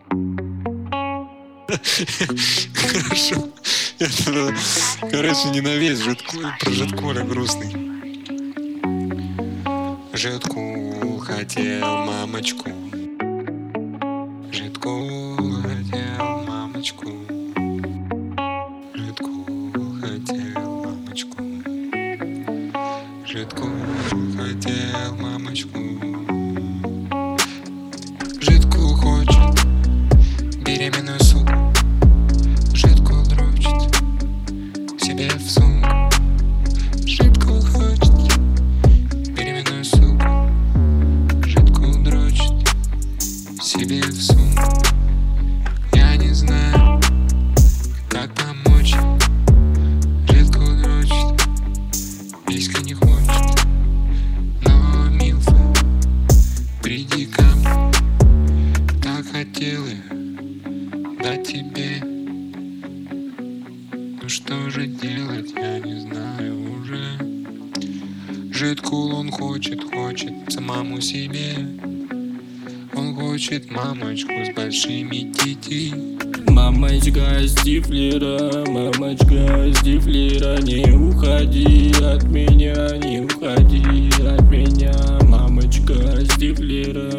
Хорошо. Это, короче, ненавижу про Жидкуля грустный. Жидкул хотел мамочку. Жидкул хотел мамочку. Жидкул хотел мамочку. Жидкул хотел мамочку. Жидкул хочет беременную суку. Жидкул дрочит себе в сумку. Жидкул хочет беременную суку. Жидкул дрочит себе в сумку. Я не знаю, как помочь. Жидкул дрочит, писька не хочет. Но, милфа, приди ко мне. Так хотел я дать тебе. Ну что же делать, я не знаю уже. Жидкул он хочет самому себе. Он хочет мамочку с большими тити. Мамочка с дифлера, не уходи от меня, не уходи от меня. Мамочка с дифлера,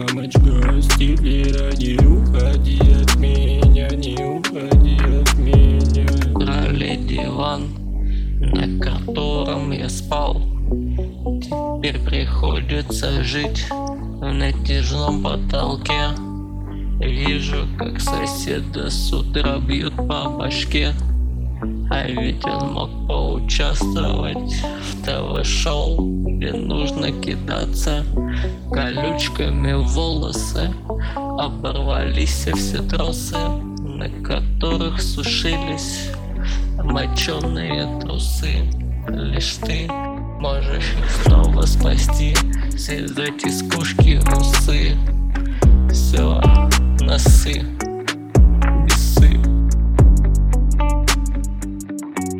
не уходи от меня, не уходи от меня. Украли диван, на котором я спал. Теперь приходится жить в натяжном потолке. Вижу, как соседа с утра бьют по башке. А ведь он мог поучаствовать в ТВ-шоу, где нужно кидаться колючками в волосы. Оборвались все тросы, на которых сушились моченые трусы. Лишь ты можешь их снова спасти, связать из кошки усы. Все, носы.